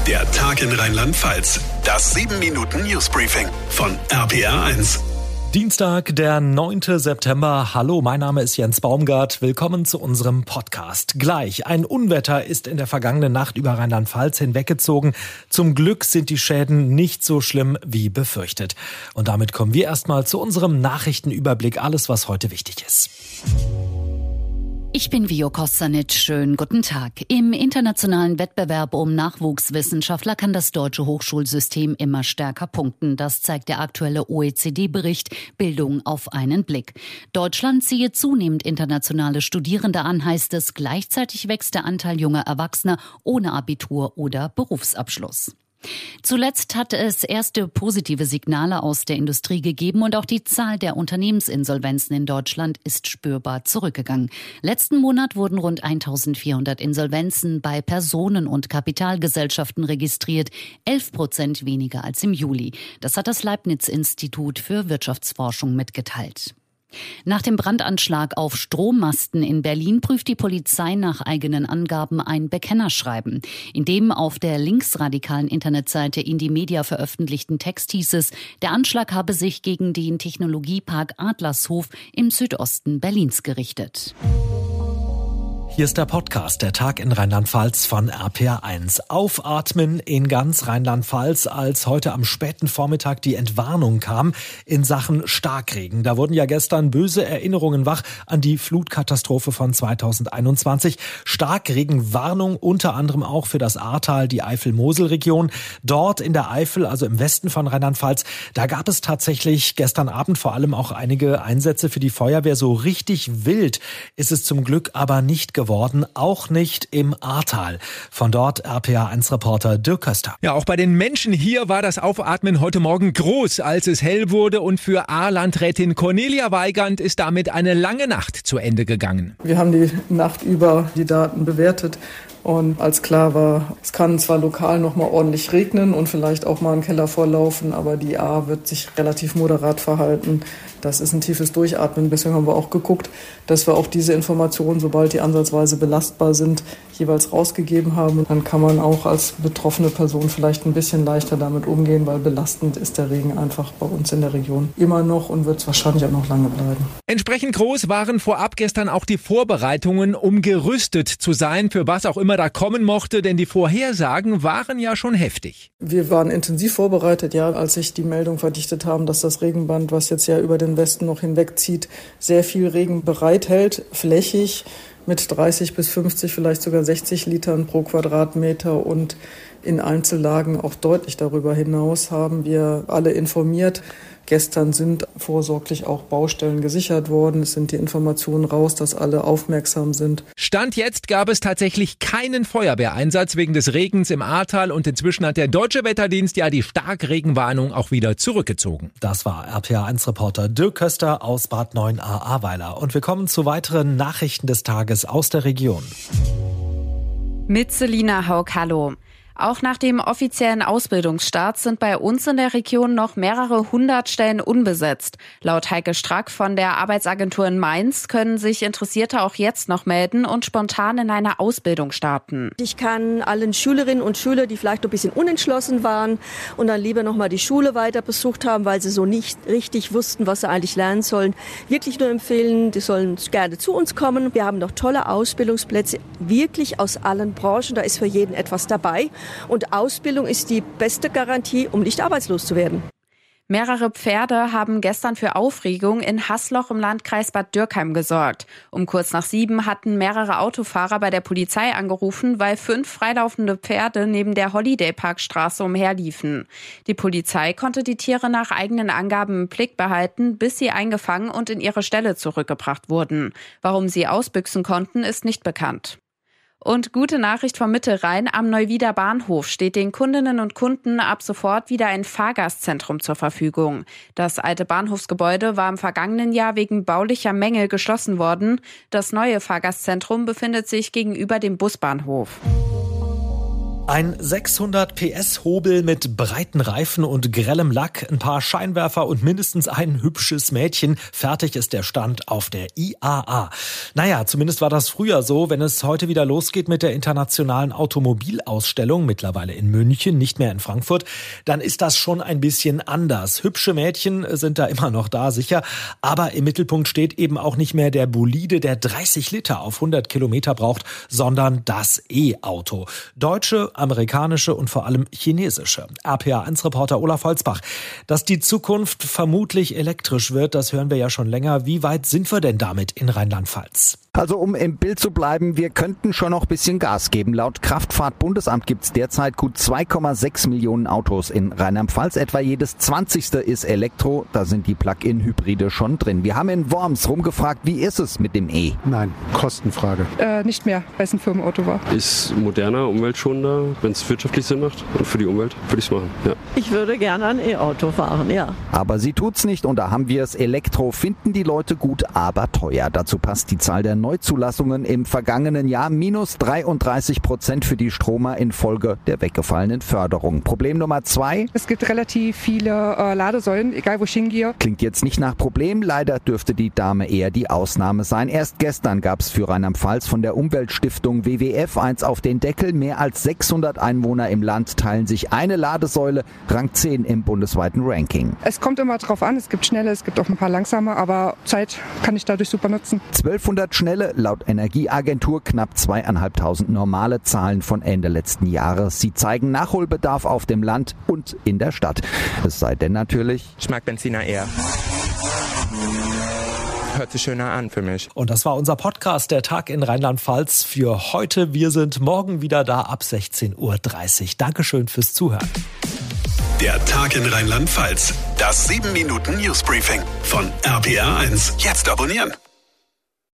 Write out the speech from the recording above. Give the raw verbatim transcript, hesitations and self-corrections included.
Der Tag in Rheinland-Pfalz. Das sieben Minuten Newsbriefing von R P R eins. Dienstag, der neunte September. Hallo, mein Name ist Jens Baumgart. Willkommen zu unserem Podcast. Gleich, ein Unwetter ist in der vergangenen Nacht über Rheinland-Pfalz hinweggezogen. Zum Glück sind die Schäden nicht so schlimm wie befürchtet. Und damit kommen wir erstmal zu unserem Nachrichtenüberblick. Alles, was heute wichtig ist. Ich bin Vio Kostanic. Schönen guten Tag. Im internationalen Wettbewerb um Nachwuchswissenschaftler kann das deutsche Hochschulsystem immer stärker punkten. Das zeigt der aktuelle O E C D-Bericht Bildung auf einen Blick. Deutschland ziehe zunehmend internationale Studierende an, heißt es. Gleichzeitig wächst der Anteil junger Erwachsener ohne Abitur oder Berufsabschluss. Zuletzt hat es erste positive Signale aus der Industrie gegeben und auch die Zahl der Unternehmensinsolvenzen in Deutschland ist spürbar zurückgegangen. Letzten Monat wurden rund eintausendvierhundert Insolvenzen bei Personen- und Kapitalgesellschaften registriert, elf Prozent weniger als im Juli. Das hat das Leibniz-Institut für Wirtschaftsforschung mitgeteilt. Nach dem Brandanschlag auf Strommasten in Berlin prüft die Polizei nach eigenen Angaben ein Bekennerschreiben. In dem auf der linksradikalen Internetseite Indymedia veröffentlichten Text hieß es, der Anschlag habe sich gegen den Technologiepark Adlershof im Südosten Berlins gerichtet. Hier ist der Podcast, der Tag in Rheinland-Pfalz von R P R eins. Aufatmen in ganz Rheinland-Pfalz, als heute am späten Vormittag die Entwarnung kam in Sachen Starkregen. Da wurden ja gestern böse Erinnerungen wach an die Flutkatastrophe von zweitausendeinundzwanzig. Starkregenwarnung unter anderem auch für das Ahrtal, die Eifel-Mosel-Region. Dort in der Eifel, also im Westen von Rheinland-Pfalz, da gab es tatsächlich gestern Abend vor allem auch einige Einsätze für die Feuerwehr. So richtig wild ist es zum Glück aber nicht geworden. Geworden, auch nicht im Ahrtal. Von dort R P R eins Reporter Dirk Köster. Ja, auch bei den Menschen hier war das Aufatmen heute Morgen groß, als es hell wurde, und für Ahrlandrätin Cornelia Weigand ist damit eine lange Nacht zu Ende gegangen. Wir haben die Nacht über die Daten bewertet und als klar war, es kann zwar lokal noch mal ordentlich regnen und vielleicht auch mal ein Keller vorlaufen, aber die A wird sich relativ moderat verhalten. Das ist ein tiefes Durchatmen. Deswegen haben wir auch geguckt, dass wir auch diese Informationen, sobald die ansatzweise belastbar sind, jeweils rausgegeben haben. Und dann kann man auch als betroffene Person vielleicht ein bisschen leichter damit umgehen, weil belastend ist der Regen einfach bei uns in der Region immer noch und wird es wahrscheinlich auch noch lange bleiben. Entsprechend groß waren vorab gestern auch die Vorbereitungen, um gerüstet zu sein, für was auch immer da kommen mochte, denn die Vorhersagen waren ja schon heftig. Wir waren intensiv vorbereitet, ja, als sich die Meldung verdichtet haben, dass das Regenband, was jetzt ja über den Westen noch hinwegzieht, sehr viel Regen bereithält, flächig mit dreißig bis fünfzig, vielleicht sogar sechzig Litern pro Quadratmeter und in Einzellagen auch deutlich darüber hinaus, haben wir alle informiert. Gestern sind vorsorglich auch Baustellen gesichert worden. Es sind die Informationen raus, dass alle aufmerksam sind. Stand jetzt gab es tatsächlich keinen Feuerwehreinsatz wegen des Regens im Ahrtal und inzwischen hat der Deutsche Wetterdienst ja die Starkregenwarnung auch wieder zurückgezogen. Das war R P R eins Reporter Dirk Köster aus Bad Neuenahr-Ahrweiler. Und wir kommen zu weiteren Nachrichten des Tages aus der Region. Mit Selina Haug, hallo. Auch nach dem offiziellen Ausbildungsstart sind bei uns in der Region noch mehrere hundert Stellen unbesetzt. Laut Heike Strack von der Arbeitsagentur in Mainz können sich Interessierte auch jetzt noch melden und spontan in eine Ausbildung starten. Ich kann allen Schülerinnen und Schülern, die vielleicht ein bisschen unentschlossen waren und dann lieber noch mal die Schule weiter besucht haben, weil sie so nicht richtig wussten, was sie eigentlich lernen sollen, wirklich nur empfehlen, die sollen gerne zu uns kommen. Wir haben noch tolle Ausbildungsplätze, wirklich aus allen Branchen, da ist für jeden etwas dabei. Und Ausbildung ist die beste Garantie, um nicht arbeitslos zu werden. Mehrere Pferde haben gestern für Aufregung in Haßloch im Landkreis Bad Dürkheim gesorgt. Um kurz nach sieben hatten mehrere Autofahrer bei der Polizei angerufen, weil fünf freilaufende Pferde neben der Holiday-Park-Straße umherliefen. Die Polizei konnte die Tiere nach eigenen Angaben im Blick behalten, bis sie eingefangen und in ihre Ställe zurückgebracht wurden. Warum sie ausbüchsen konnten, ist nicht bekannt. Und gute Nachricht vom Mittelrhein, am Neuwieder Bahnhof steht den Kundinnen und Kunden ab sofort wieder ein Fahrgastzentrum zur Verfügung. Das alte Bahnhofsgebäude war im vergangenen Jahr wegen baulicher Mängel geschlossen worden. Das neue Fahrgastzentrum befindet sich gegenüber dem Busbahnhof. Ein sechshundert P S Hobel mit breiten Reifen und grellem Lack, ein paar Scheinwerfer und mindestens ein hübsches Mädchen. Fertig ist der Stand auf der I A A. Naja, zumindest war das früher so. Wenn es heute wieder losgeht mit der internationalen Automobilausstellung, mittlerweile in München, nicht mehr in Frankfurt, dann ist das schon ein bisschen anders. Hübsche Mädchen sind da immer noch da, sicher. Aber im Mittelpunkt steht eben auch nicht mehr der Bolide, der dreißig Liter auf hundert Kilometer braucht, sondern das E-Auto. Deutsche, amerikanische und vor allem chinesische. R P A eins Reporter Olaf Holzbach. Dass die Zukunft vermutlich elektrisch wird, das hören wir ja schon länger. Wie weit sind wir denn damit in Rheinland-Pfalz? Also um im Bild zu bleiben, wir könnten schon noch ein bisschen Gas geben. Laut Kraftfahrtbundesamt gibt es derzeit gut zwei Komma sechs Millionen Autos in Rheinland-Pfalz. Etwa jedes zwanzigste ist Elektro. Da sind die Plug-in-Hybride schon drin. Wir haben in Worms rumgefragt, wie ist es mit dem E? Nein, Kostenfrage. Äh, nicht mehr, weil es ein Firmenauto war. Ist moderner, umweltschonender, wenn es wirtschaftlich Sinn macht. Und für die Umwelt würde ich es machen, ja. Ich würde gerne ein E-Auto fahren, ja. Aber sie tut's nicht und da haben wir es. Elektro finden die Leute gut, aber teuer. Dazu passt die Zahl der Neuzulassungen im vergangenen Jahr minus dreiunddreißig Prozent für die Stromer infolge der weggefallenen Förderung. Problem Nummer zwei. Es gibt relativ viele äh, Ladesäulen, egal wo ich hingehe. Klingt jetzt nicht nach Problem, leider dürfte die Dame eher die Ausnahme sein. Erst gestern gab es für Rheinland-Pfalz von der Umweltstiftung W W F eins auf den Deckel. Mehr als sechshundert Einwohner im Land teilen sich eine Ladesäule, Rang zehn im bundesweiten Ranking. Es kommt immer drauf an, es gibt schnelle, es gibt auch ein paar langsame, aber Zeit kann ich dadurch super nutzen. zwölfhundert schnelle, laut Energieagentur knapp zweieinhalbtausend normale Zahlen von Ende letzten Jahres. Sie zeigen Nachholbedarf auf dem Land und in der Stadt. Es sei denn natürlich... Ich mag Benziner eher. Hört sich schöner an für mich. Und das war unser Podcast, der Tag in Rheinland-Pfalz für heute. Wir sind morgen wieder da ab sechzehn Uhr dreißig. Dankeschön fürs Zuhören. Der Tag in Rheinland-Pfalz. Das sieben Minuten Newsbriefing von R P R eins. Jetzt abonnieren.